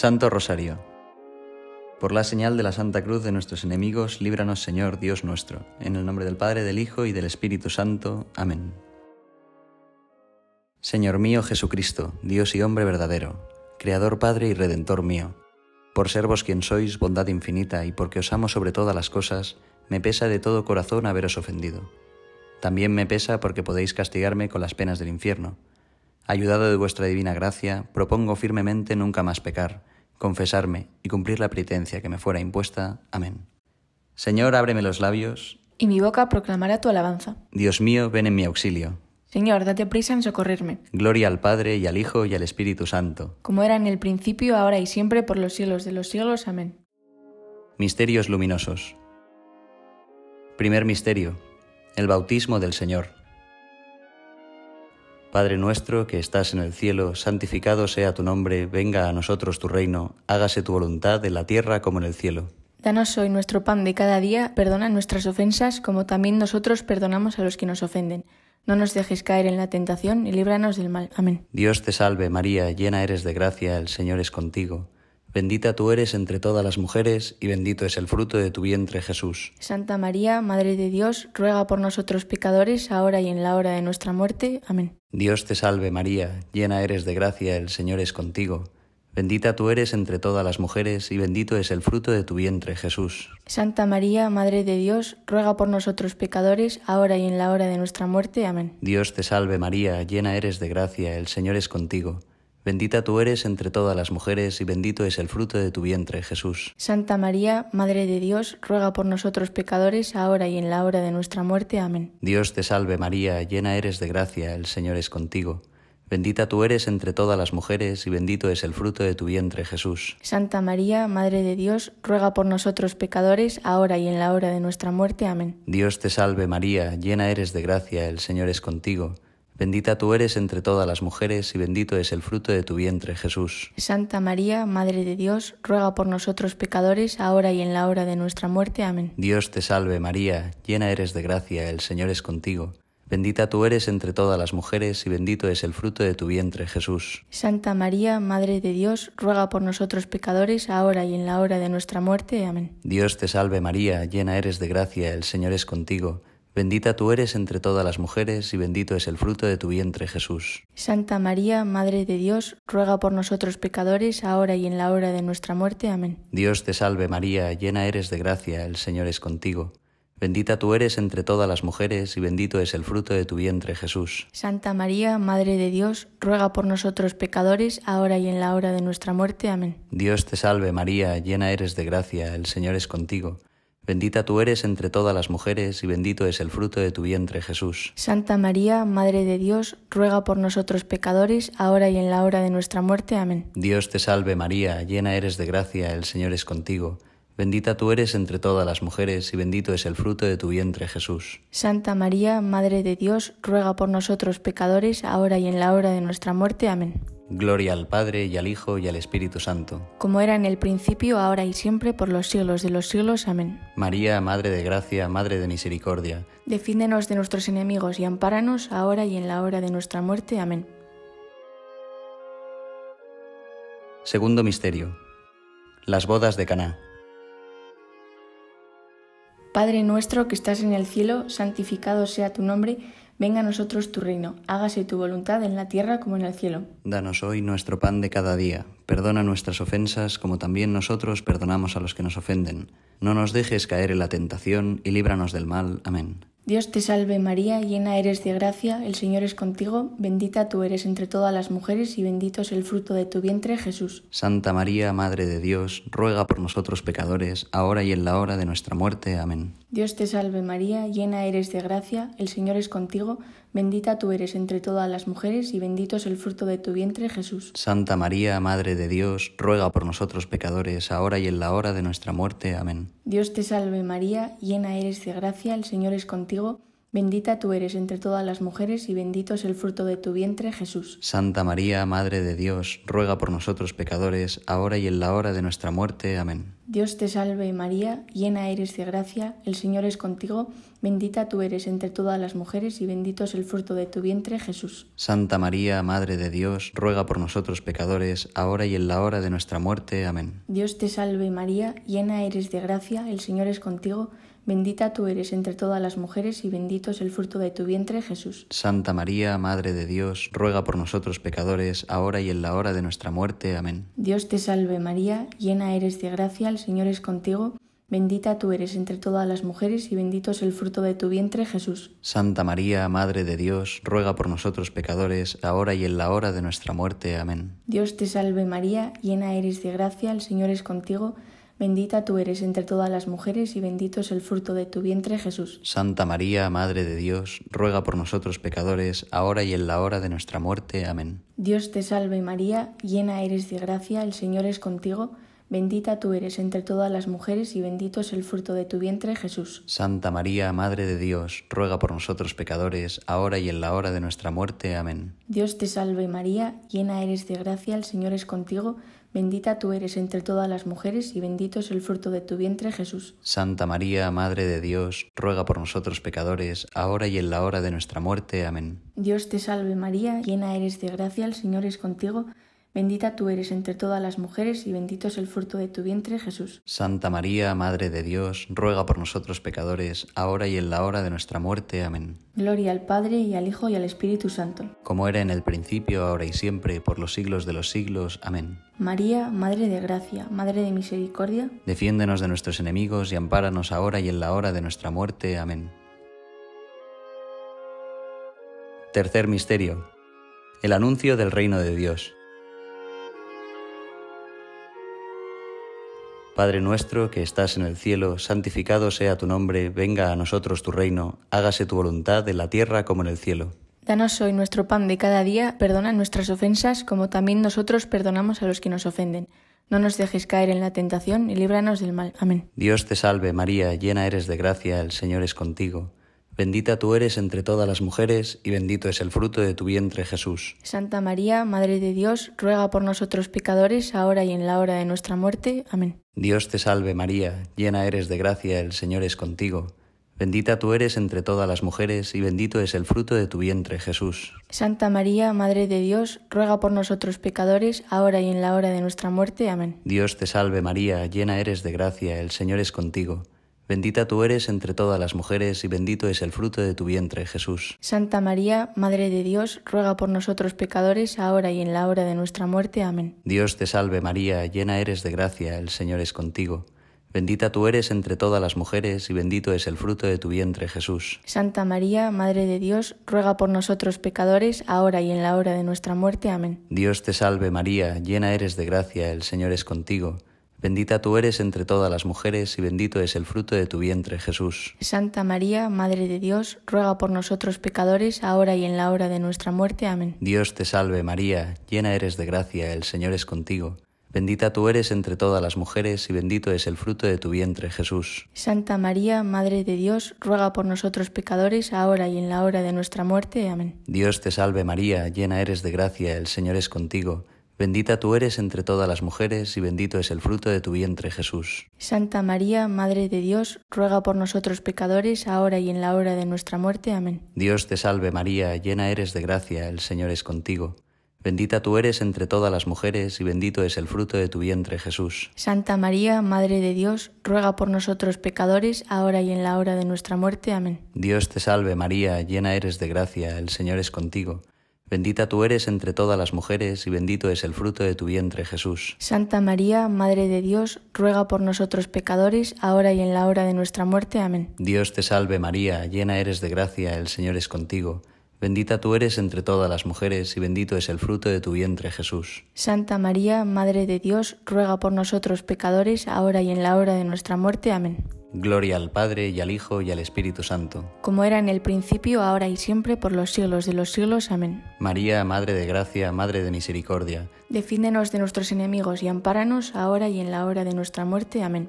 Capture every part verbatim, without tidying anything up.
Santo Rosario. Por la señal de la Santa Cruz de nuestros enemigos, líbranos, Señor, Dios nuestro. En el nombre del Padre, del Hijo y del Espíritu Santo. Amén. Señor mío Jesucristo, Dios y hombre verdadero, Creador, Padre y Redentor mío, por ser vos quien sois, bondad infinita, y porque os amo sobre todas las cosas, me pesa de todo corazón haberos ofendido. También me pesa porque podéis castigarme con las penas del infierno. Ayudado de vuestra divina gracia, propongo firmemente nunca más pecar, confesarme y cumplir la penitencia que me fuera impuesta. Amén. Señor, ábreme los labios, y mi boca proclamará tu alabanza. Dios mío, ven en mi auxilio. Señor, date prisa en socorrerme. Gloria al Padre, y al Hijo, y al Espíritu Santo. Como era en el principio, ahora y siempre, por los siglos de los siglos. Amén. Misterios luminosos. Primer misterio: el bautismo del Señor. Padre nuestro que estás en el cielo, santificado sea tu nombre, venga a nosotros tu reino, hágase tu voluntad en la tierra como en el cielo. Danos hoy nuestro pan de cada día, perdona nuestras ofensas, como también nosotros perdonamos a los que nos ofenden. No nos dejes caer en la tentación y líbranos del mal. Amén. Dios te salve María, llena eres de gracia, el Señor es contigo. Bendita tú eres entre todas las mujeres, y bendito es el fruto de tu vientre, Jesús. Santa María, Madre de Dios, ruega por nosotros pecadores, ahora y en la hora de nuestra muerte. Amén. Dios te salve María, llena eres de gracia, el Señor es contigo. Bendita tú eres entre todas las mujeres, y bendito es el fruto de tu vientre, Jesús. Santa María, Madre de Dios, ruega por nosotros pecadores, ahora y en la hora de nuestra muerte. Amén. Dios te salve María, llena eres de gracia, el Señor es contigo. Bendita tú eres entre todas las mujeres, y bendito es el fruto de tu vientre, Jesús. Santa María, Madre de Dios, ruega por nosotros pecadores, ahora y en la hora de nuestra muerte. Amén. Dios te salve María, llena eres de gracia, el Señor es contigo. Bendita tú eres entre todas las mujeres, y bendito es el fruto de tu vientre, Jesús. Santa María, Madre de Dios, ruega por nosotros pecadores, ahora y en la hora de nuestra muerte. Amén. Dios te salve María, llena eres de gracia, el Señor es contigo. Bendita tú eres entre todas las mujeres, y bendito es el fruto de tu vientre, Jesús. Santa María, Madre de Dios, ruega por nosotros pecadores, ahora y en la hora de nuestra muerte. Amén. Dios te salve María, llena eres de gracia, el Señor es contigo. Bendita tú eres entre todas las mujeres, y bendito es el fruto de tu vientre, Jesús. Santa María, Madre de Dios, ruega por nosotros pecadores, ahora y en la hora de nuestra muerte. Amén. Dios te salve María, llena eres de gracia, el Señor es contigo. Bendita tú eres entre todas las mujeres, y bendito es el fruto de tu vientre, Jesús. Santa María, Madre de Dios, ruega por nosotros pecadores, ahora y en la hora de nuestra muerte. Amén. Dios te salve María, llena eres de gracia, el Señor es contigo. Bendita tú eres entre todas las mujeres, y bendito es el fruto de tu vientre, Jesús. Santa María, Madre de Dios, ruega por nosotros pecadores, ahora y en la hora de nuestra muerte. Amén. Dios te salve María, llena eres de gracia, el Señor es contigo. Bendita tú eres entre todas las mujeres, y bendito es el fruto de tu vientre, Jesús. Santa María, Madre de Dios, ruega por nosotros pecadores, ahora y en la hora de nuestra muerte. Amén. Dios te salve María, llena eres de gracia, el Señor es contigo. Bendita tú eres entre todas las mujeres, y bendito es el fruto de tu vientre, Jesús. Santa María, Madre de Dios, ruega por nosotros pecadores, ahora y en la hora de nuestra muerte. Amén. Gloria al Padre, y al Hijo, y al Espíritu Santo. Como era en el principio, ahora y siempre, por los siglos de los siglos. Amén. María, Madre de gracia, Madre de misericordia, defiéndenos de nuestros enemigos y ampáranos, ahora y en la hora de nuestra muerte. Amén. Segundo misterio: las bodas de Caná. Padre nuestro que estás en el cielo, santificado sea tu nombre. Venga a nosotros tu reino, hágase tu voluntad en la tierra como en el cielo. Danos hoy nuestro pan de cada día. Perdona nuestras ofensas, como también nosotros perdonamos a los que nos ofenden. No nos dejes caer en la tentación, y líbranos del mal. Amén. Dios te salve María, llena eres de gracia, el Señor es contigo, bendita tú eres entre todas las mujeres, y bendito es el fruto de tu vientre, Jesús. Santa María, Madre de Dios, ruega por nosotros pecadores, ahora y en la hora de nuestra muerte. Amén. Dios te salve María, llena eres de gracia, el Señor es contigo, bendita tú eres entre todas las mujeres, y bendito es el fruto de tu vientre, Jesús. Santa María, Madre de Dios, ruega por nosotros pecadores, ahora y en la hora de nuestra muerte. Amén. Dios te salve María, llena eres de gracia, el Señor es contigo, bendita tú eres entre todas las mujeres, y bendito es el fruto de tu vientre, Jesús. Santa María, Madre de Dios, ruega por nosotros pecadores, ahora y en la hora de nuestra muerte. Amén. Dios te salve María, llena eres de gracia, el Señor es contigo, bendita tú eres entre todas las mujeres y bendito es el fruto de tu vientre, Jesús. Santa María, Madre de Dios, ruega por nosotros pecadores, ahora y en la hora de nuestra muerte. Amén. Dios te salve María, llena eres de gracia, el Señor es contigo, bendita tú eres entre todas las mujeres y bendito es el fruto de tu vientre, Jesús. Santa María, Madre de Dios, ruega por nosotros pecadores, ahora y en la hora de nuestra muerte. Amén. Dios te salve María, llena eres de gracia, el Señor es contigo, bendita tú eres entre todas las mujeres y bendito es el fruto de tu vientre, Jesús. Santa María, Madre de Dios, ruega por nosotros pecadores, ahora y en la hora de nuestra muerte. Amén. Dios te salve María, llena eres de gracia, el Señor es contigo, bendita tú eres entre todas las mujeres y bendito es el fruto de tu vientre, Jesús. Santa María, Madre de Dios, ruega por nosotros pecadores, ahora y en la hora de nuestra muerte. Amén. Dios te salve María, llena eres de gracia, el Señor es contigo, bendita tú eres entre todas las mujeres y bendito es el fruto de tu vientre, Jesús. Santa María, Madre de Dios, ruega por nosotros pecadores, ahora y en la hora de nuestra muerte. Amén. Dios te salve María, llena eres de gracia, el Señor es contigo, bendita tú eres entre todas las mujeres y bendito es el fruto de tu vientre, Jesús. Santa María, Madre de Dios, ruega por nosotros pecadores, ahora y en la hora de nuestra muerte. Amén. Dios te salve María, llena eres de gracia, el Señor es contigo, bendita tú eres entre todas las mujeres y bendito es el fruto de tu vientre, Jesús. Santa María, Madre de Dios, ruega por nosotros pecadores, ahora y en la hora de nuestra muerte. Amén. Gloria al Padre, y al Hijo, y al Espíritu Santo. Como era en el principio, ahora y siempre, por los siglos de los siglos. Amén. María, Madre de Gracia, Madre de Misericordia, defiéndenos de nuestros enemigos y ampáranos ahora y en la hora de nuestra muerte. Amén. Tercer misterio. El anuncio del reino de Dios. Padre nuestro que estás en el cielo, santificado sea tu nombre, venga a nosotros tu reino, hágase tu voluntad en la tierra como en el cielo. Danos hoy nuestro pan de cada día, perdona nuestras ofensas como también nosotros perdonamos a los que nos ofenden. No nos dejes caer en la tentación y líbranos del mal. Amén. Dios te salve María, llena eres de gracia, el Señor es contigo. Bendita tú eres entre todas las mujeres y bendito es el fruto de tu vientre, Jesús. Santa María, Madre de Dios, ruega por nosotros pecadores, ahora y en la hora de nuestra muerte. Amén. Dios te salve María, llena eres de gracia, el Señor es contigo. Bendita tú eres entre todas las mujeres y bendito es el fruto de tu vientre, Jesús. Santa María, Madre de Dios, ruega por nosotros pecadores, ahora y en la hora de nuestra muerte. Amén. Dios te salve María, llena eres de gracia, el Señor es contigo. Bendita tú eres entre todas las mujeres y bendito es el fruto de tu vientre, Jesús. Santa María, Madre de Dios, ruega por nosotros pecadores, ahora y en la hora de nuestra muerte. Amén. Dios te salve María, llena eres de gracia, el Señor es contigo. Bendita tú eres entre todas las mujeres y bendito es el fruto de tu vientre, Jesús. Santa María, Madre de Dios, ruega por nosotros pecadores, ahora y en la hora de nuestra muerte. Amén. Dios te salve María, llena eres de gracia, el Señor es contigo. Bendita tú eres entre todas las mujeres y bendito es el fruto de tu vientre, Jesús. Santa María, Madre de Dios, ruega por nosotros pecadores, ahora y en la hora de nuestra muerte. Amén. Dios te salve María, llena eres de gracia, el Señor es contigo. Bendita tú eres entre todas las mujeres y bendito es el fruto de tu vientre, Jesús. Santa María, Madre de Dios, ruega por nosotros pecadores, ahora y en la hora de nuestra muerte. Amén. Dios te salve María, llena eres de gracia, el Señor es contigo. Bendita tú eres entre todas las mujeres y bendito es el fruto de tu vientre, Jesús. Santa María, Madre de Dios, ruega por nosotros pecadores, ahora y en la hora de nuestra muerte. Amén. Dios te salve María, llena eres de gracia, el Señor es contigo. Bendita tú eres entre todas las mujeres y bendito es el fruto de tu vientre, Jesús. Santa María, Madre de Dios, ruega por nosotros pecadores, ahora y en la hora de nuestra muerte. Amén. Dios te salve María, llena eres de gracia, el Señor es contigo. Bendita tú eres entre todas las mujeres y bendito es el fruto de tu vientre, Jesús. Santa María, Madre de Dios, ruega por nosotros pecadores, ahora y en la hora de nuestra muerte. Amén. Dios te salve María, llena eres de gracia, el Señor es contigo. Bendita tú eres entre todas las mujeres y bendito es el fruto de tu vientre, Jesús. Santa María, Madre de Dios, ruega por nosotros pecadores, ahora y en la hora de nuestra muerte. Amén. Gloria al Padre, y al Hijo, y al Espíritu Santo. Como era en el principio, ahora y siempre, por los siglos de los siglos. Amén. María, Madre de Gracia, Madre de Misericordia, defiéndenos de nuestros enemigos y ampáranos, ahora y en la hora de nuestra muerte. Amén.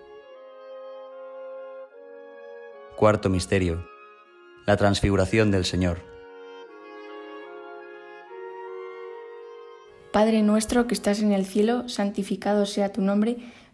Cuarto misterio. La transfiguración del Señor. Padre nuestro que estás en el cielo, santificado sea tu nombre.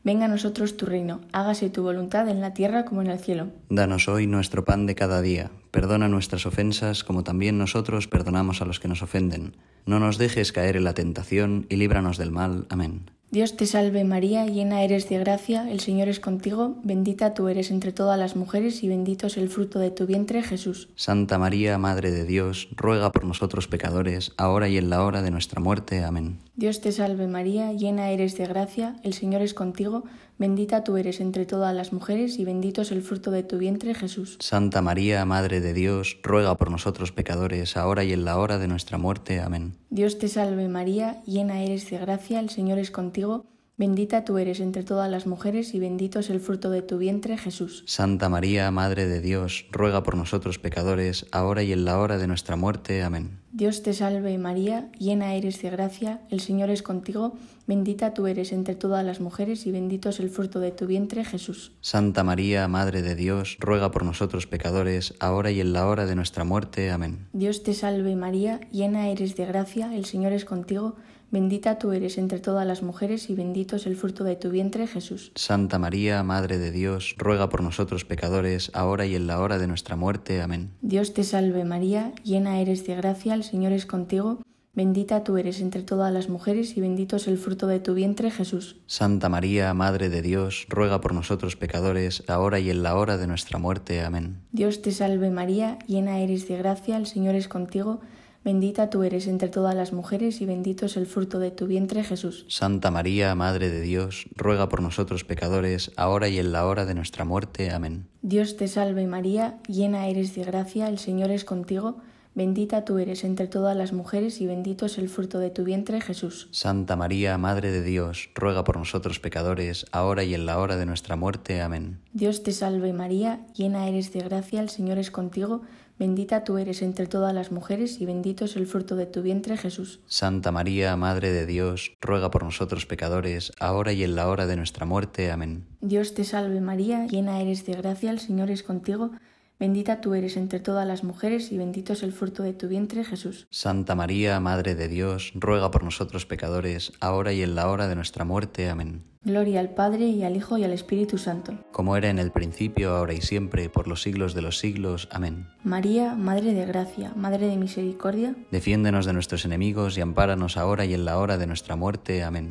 Venga a nosotros tu reino, hágase tu voluntad en la tierra como en el cielo. Danos hoy nuestro pan de cada día. Perdona nuestras ofensas como también nosotros perdonamos a los que nos ofenden. No nos dejes caer en la tentación y líbranos del mal. Amén. Dios te salve María, llena eres de gracia, el Señor es contigo, bendita tú eres entre todas las mujeres y bendito es el fruto de tu vientre, Jesús. Santa María, Madre de Dios, ruega por nosotros pecadores, ahora y en la hora de nuestra muerte. Amén. Dios te salve María, llena eres de gracia, el Señor es contigo, bendita tú eres entre todas las mujeres y bendito es el fruto de tu vientre, Jesús. Santa María, Madre de Dios, ruega por nosotros pecadores, ahora y en la hora de nuestra muerte. Amén. Dios te salve María, llena eres de gracia, el Señor es contigo, bendita tú eres entre todas las mujeres y bendito es el fruto de tu vientre, Jesús. Santa María, Madre de Dios, ruega por nosotros pecadores, ahora y en la hora de nuestra muerte. Amén. Dios te salve María, llena eres de gracia, el Señor es contigo, bendita tú eres entre todas las mujeres y bendito es el fruto de tu vientre, Jesús. Santa María, Madre de Dios, ruega por nosotros pecadores, ahora y en la hora de nuestra muerte. Amén. Dios te salve María, llena eres de gracia, el Señor es contigo, bendita tú eres entre todas las mujeres y bendito es el fruto de tu vientre, Jesús. Santa María, Madre de Dios, ruega por nosotros pecadores, ahora y en la hora de nuestra muerte. Amén. Dios te salve María, llena eres de gracia, el Señor es contigo, bendita tú eres entre todas las mujeres y bendito es el fruto de tu vientre, Jesús. Santa María, Madre de Dios, ruega por nosotros pecadores, ahora y en la hora de nuestra muerte. Amén. Dios te salve María, llena eres de gracia, el Señor es contigo, bendita tú eres entre todas las mujeres y bendito es el fruto de tu vientre, Jesús. Santa María, Madre de Dios, ruega por nosotros pecadores, ahora y en la hora de nuestra muerte. Amén. Dios te salve María, llena eres de gracia, el Señor es contigo, bendita tú eres entre todas las mujeres y bendito es el fruto de tu vientre, Jesús. Santa María, Madre de Dios, ruega por nosotros pecadores, ahora y en la hora de nuestra muerte. Amén. Dios te salve María, llena eres de gracia, el Señor es contigo, bendita tú eres entre todas las mujeres y bendito es el fruto de tu vientre, Jesús. Santa María, Madre de Dios, ruega por nosotros pecadores, ahora y en la hora de nuestra muerte. Amén. Dios te salve María, llena eres de gracia, el Señor es contigo, bendita tú eres entre todas las mujeres y bendito es el fruto de tu vientre, Jesús. Santa María, Madre de Dios, ruega por nosotros pecadores, ahora y en la hora de nuestra muerte. Amén. Gloria al Padre, y al Hijo, y al Espíritu Santo. Como era en el principio, ahora y siempre, por los siglos de los siglos. Amén. María, Madre de Gracia, Madre de Misericordia, defiéndenos de nuestros enemigos y ampáranos ahora y en la hora de nuestra muerte. Amén.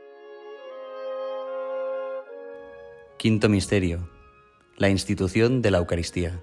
Quinto misterio: la institución de la Eucaristía.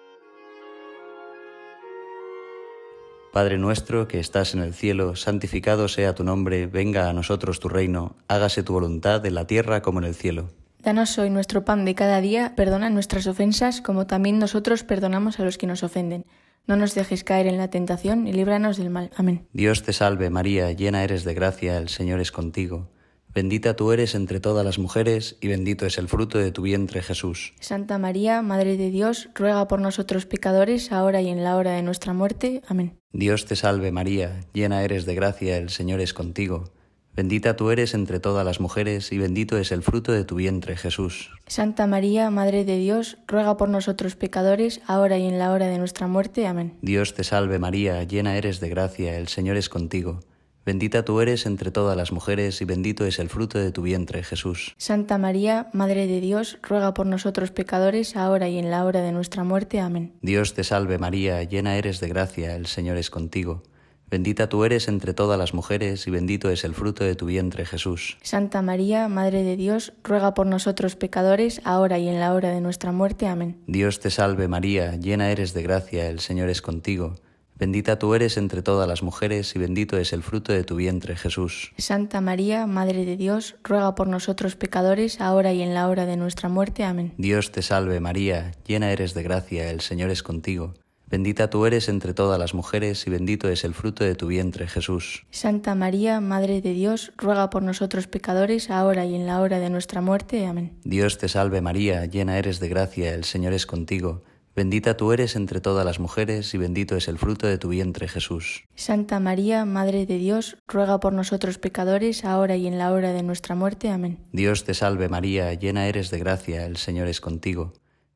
Padre nuestro que estás en el cielo, santificado sea tu nombre, venga a nosotros tu reino, hágase tu voluntad en la tierra como en el cielo. Danos hoy nuestro pan de cada día, perdona nuestras ofensas como también nosotros perdonamos a los que nos ofenden. No nos dejes caer en la tentación y líbranos del mal. Amén. Dios te salve María, llena eres de gracia, el Señor es contigo. Bendita tú eres entre todas las mujeres y bendito es el fruto de tu vientre, Jesús. Santa María, Madre de Dios, ruega por nosotros pecadores, ahora y en la hora de nuestra muerte. Amén. Dios te salve María, llena eres de gracia, el Señor es contigo. Bendita tú eres entre todas las mujeres y bendito es el fruto de tu vientre, Jesús. Santa María, Madre de Dios, ruega por nosotros pecadores, ahora y en la hora de nuestra muerte. Amén. Dios te salve María, llena eres de gracia, el Señor es contigo. Bendita tú eres entre todas las mujeres y bendito es el fruto de tu vientre, Jesús. Santa María, Madre de Dios, ruega por nosotros pecadores, ahora y en la hora de nuestra muerte. Amén. Dios te salve María, llena eres de gracia, el Señor es contigo. Bendita tú eres entre todas las mujeres y bendito es el fruto de tu vientre, Jesús. Santa María, Madre de Dios, ruega por nosotros pecadores, ahora y en la hora de nuestra muerte. Amén. Dios te salve María, llena eres de gracia, el Señor es contigo. Bendita tú eres entre todas las mujeres y bendito es el fruto de tu vientre, Jesús. Santa María, Madre de Dios, ruega por nosotros pecadores, ahora y en la hora de nuestra muerte. Amén. Dios te salve María, llena eres de gracia, el Señor es contigo. Bendita tú eres entre todas las mujeres y bendito es el fruto de tu vientre, Jesús. Santa María, Madre de Dios, ruega por nosotros pecadores, ahora y en la hora de nuestra muerte. Amén. Dios te salve María, llena eres de gracia, el Señor es contigo. Bendita tú eres entre todas las mujeres y bendito es el fruto de tu vientre, Jesús. Santa María, Madre de Dios, ruega por nosotros pecadores, ahora y en la hora de nuestra muerte. Amén. Dios te salve María, llena eres de gracia, el Señor es contigo.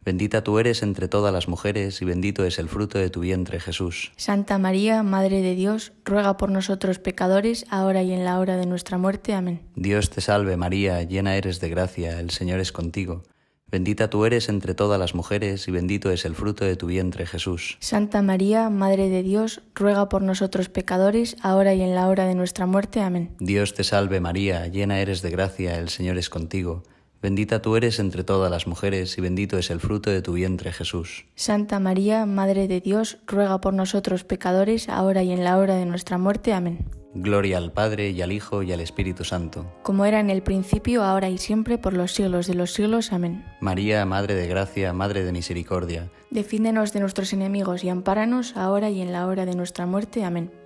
Bendita tú eres entre todas las mujeres y bendito es el fruto de tu vientre, Jesús. Santa María, Madre de Dios, ruega por nosotros pecadores, ahora y en la hora de nuestra muerte. Amén. Dios te salve María, llena eres de gracia, el Señor es contigo. Bendita tú eres entre todas las mujeres y bendito es el fruto de tu vientre, Jesús. Santa María, Madre de Dios, ruega por nosotros pecadores, ahora y en la hora de nuestra muerte. Amén. Dios te salve María, llena eres de gracia, el Señor es contigo. Bendita tú eres entre todas las mujeres y bendito es el fruto de tu vientre, Jesús. Santa María, Madre de Dios, ruega por nosotros pecadores, ahora y en la hora de nuestra muerte. Amén. Gloria al Padre, y al Hijo, y al Espíritu Santo. Como era en el principio, ahora y siempre, por los siglos de los siglos. Amén. María, Madre de Gracia, Madre de Misericordia. Defiéndenos de nuestros enemigos y ampáranos, ahora y en la hora de nuestra muerte. Amén.